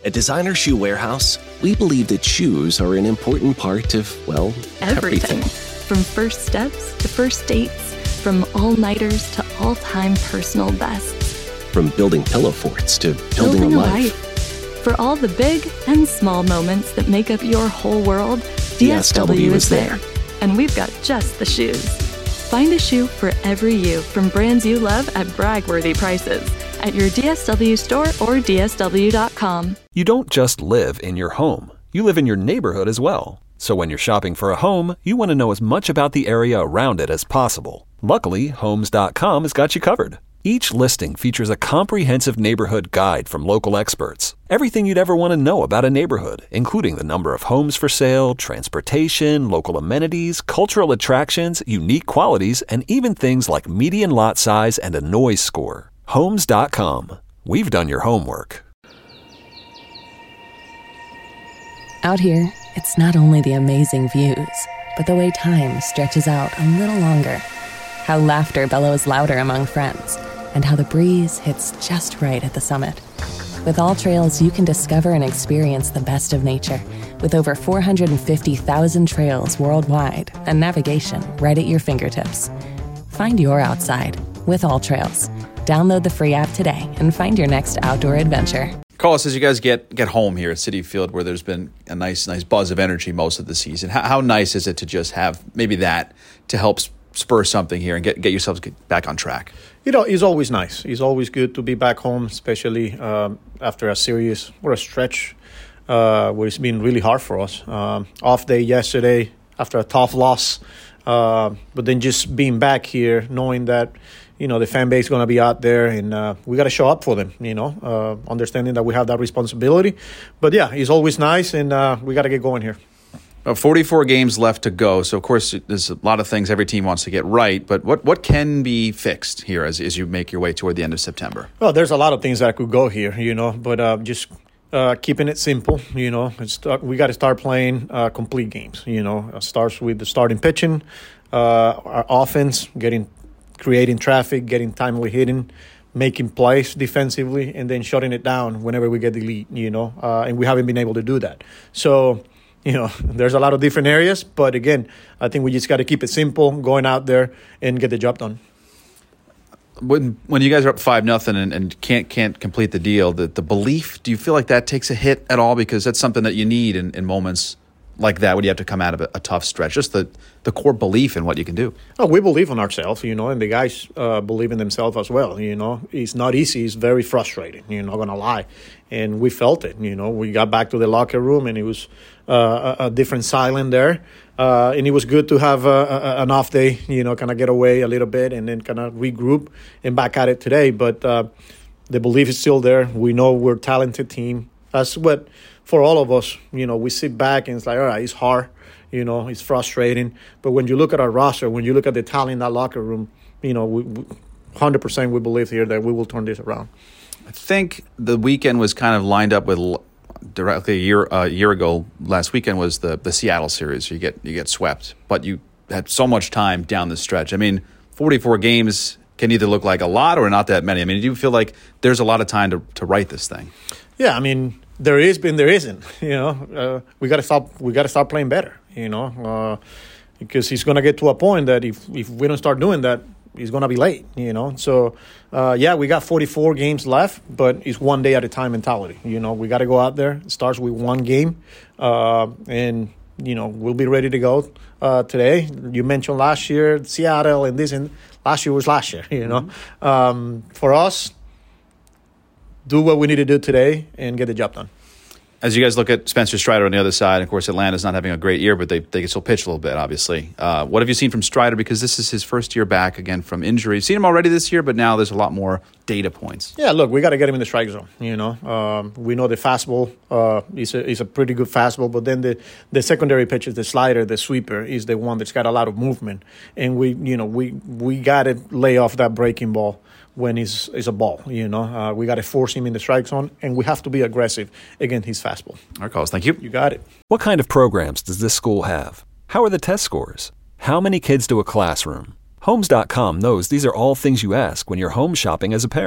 At Designer Shoe Warehouse, we believe that shoes are an important part of, well, everything. From first steps to first dates, from all-nighters to all-time personal bests. From building pillow forts to building a life. For all the big and small moments that make up your whole world, DSW is there. And we've got just the shoes. Find a shoe for every you from brands you love at brag-worthy prices at your DSW store or DSW.com. You don't just live in your home. You live in your neighborhood as well. So when you're shopping for a home, you want to know as much about the area around it as possible. Luckily, Homes.com has got you covered. Each listing features a comprehensive neighborhood guide from local experts. Everything you'd ever want to know about a neighborhood, including the number of homes for sale, transportation, local amenities, cultural attractions, unique qualities, and even things like median lot size and a noise score. Homes.com. We've done your homework. Out here, it's not only the amazing views, but the way time stretches out a little longer. How laughter bellows louder among friends, and how the breeze hits just right at the summit. With All Trails, you can discover and experience the best of nature, with over 450,000 trails worldwide and navigation right at your fingertips. Find your outside with All Trails. Download the free app today and find your next outdoor adventure. Carlos, as you guys get home here at Citi Field, where there's been a nice buzz of energy most of the season, how nice is it to just have maybe that to help spur something here and get yourselves back on track? You know, it's always nice. It's always good to be back home, especially after a series or a stretch where it's been really hard for us. Off day yesterday after a tough loss, but then just being back here, knowing that, you know, the fan base is going to be out there and we got to show up for them, you know, understanding that we have that responsibility. But yeah, it's always nice, and we got to get going here. 44 games left to go. So, of course, there's a lot of things every team wants to get right. But what can be fixed here as you make your way toward the end of September? Well, there's a lot of things that could go here, you know, but just keeping it simple, you know. We got to start playing complete games, you know. It starts with the starting pitching, our offense, creating traffic, getting timely hitting, making plays defensively, and then shutting it down whenever we get the lead, you know. And we haven't been able to do that. So, you know, there's a lot of different areas, but again, I think we just got to keep it simple, going out there and get the job done. When you guys are up 5-0 and can't complete the deal, the belief, do you feel like that takes a hit at all? Because that's something that you need in moments like that when you have to come out of a tough stretch. Just the core belief in what you can do. Oh, we believe in ourselves, you know, and the guys believe in themselves as well. You know, it's not easy. It's very frustrating. You're not gonna lie, and we felt it. You know, we got back to the locker room and it was a different silence there, and it was good to have an off day. You know, kind of get away a little bit and then kind of regroup and back at it today. But the belief is still there. We know we're a talented team. That's what. For all of us, you know, we sit back and it's like, all right, it's hard, you know, it's frustrating. But when you look at our roster, when you look at the talent in that locker room, you know, we 100% we believe here that we will turn this around. I think the weekend was kind of lined up with directly a year ago. Last weekend was the Seattle series. You get swept, but you had so much time down the stretch. I mean, 44 games can either look like a lot or not that many. I mean, do you feel like there's a lot of time to write this thing? Yeah, I mean, there is, but there isn't. You know, we got to stop. We got to start playing better. You know, because he's going to get to a point that if we don't start doing that, he's going to be late. You know, so yeah, we got 44 games left, but it's one day at a time mentality. You know, we got to go out there. It starts with one game, and you know we'll be ready to go today. You mentioned last year Seattle and this, and last year was last year. You know, for us. Do what we need to do today and get the job done. As you guys look at Spencer Strider on the other side, of course, Atlanta's not having a great year, but they can still pitch a little bit, obviously. What have you seen from Strider? Because this is his first year back, again, from injury. You've seen him already this year, but now there's a lot more data points. Yeah, look, we got to get him in the strike zone, you know. We know the fastball is a pretty good fastball, but then the secondary pitch is the slider, the sweeper, is the one that's got a lot of movement. And we got to lay off that breaking ball when it's a ball, you know. We got to force him in the strike zone, and we have to be aggressive against his fastball. All right, Carlos, thank you. You got it. What kind of programs does this school have? How are the test scores? How many kids do a classroom? Homes.com knows these are all things you ask when you're home shopping as a parent.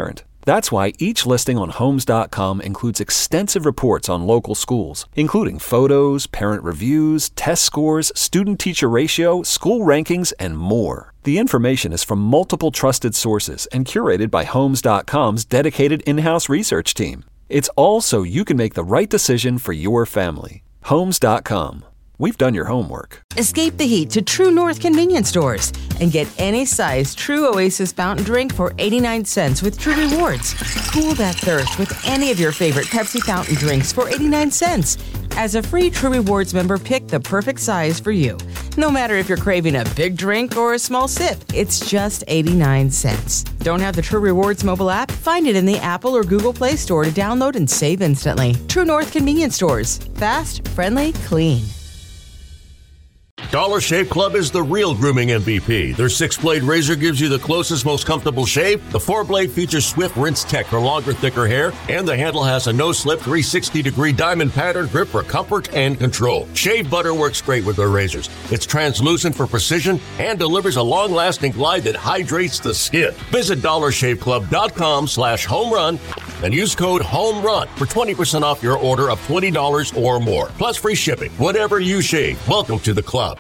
That's why each listing on Homes.com includes extensive reports on local schools, including photos, parent reviews, test scores, student-teacher ratio, school rankings, and more. The information is from multiple trusted sources and curated by Homes.com's dedicated in-house research team. It's all so you can make the right decision for your family. Homes.com. We've done your homework. Escape the heat to True North convenience stores and get any size True Oasis fountain drink for 89 cents with True Rewards. Cool that thirst with any of your favorite Pepsi fountain drinks for 89 cents. As a free True Rewards member, pick the perfect size for you. No matter if you're craving a big drink or a small sip, it's just 89 cents. Don't have the True Rewards mobile app? Find it in the Apple or Google Play Store to download and save instantly. True North convenience stores. Fast, friendly, clean. Dollar Shave Club is the real grooming MVP. Their 6-blade razor gives you the closest, most comfortable shave. The 4-blade features swift rinse tech for longer, thicker hair. And the handle has a no-slip 360-degree diamond pattern grip for comfort and control. Shave butter works great with their razors. It's translucent for precision and delivers a long-lasting glide that hydrates the skin. Visit DollarShaveClub.com/homerun and use code HOMERUN for 20% off your order of $20 or more. Plus free shipping. Whatever you shave, welcome to the club.